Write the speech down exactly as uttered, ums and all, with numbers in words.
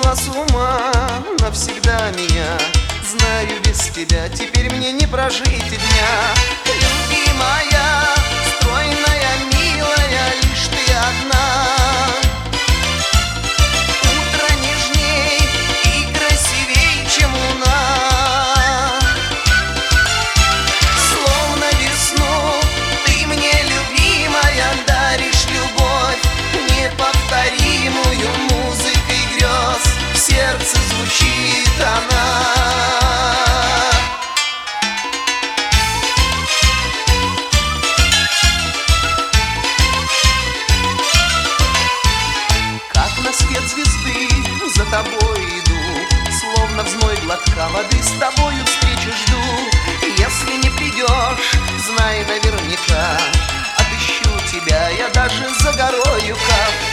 свела с ума навсегда меня. Знаю, без тебя теперь мне не прожить и дня. Любимая, стройная, милая, лишь ты одна. Утро нежней и красивей, чем луна. Словно весну ты мне, любимая, даришь любовь неповторимую музыкой грез. В сердце звучит она. Свет звезды за тобой иду, словно в зной глотка воды с тобою встречи жду. Если не придешь, знай наверняка, отыщу тебя я даже за горою, как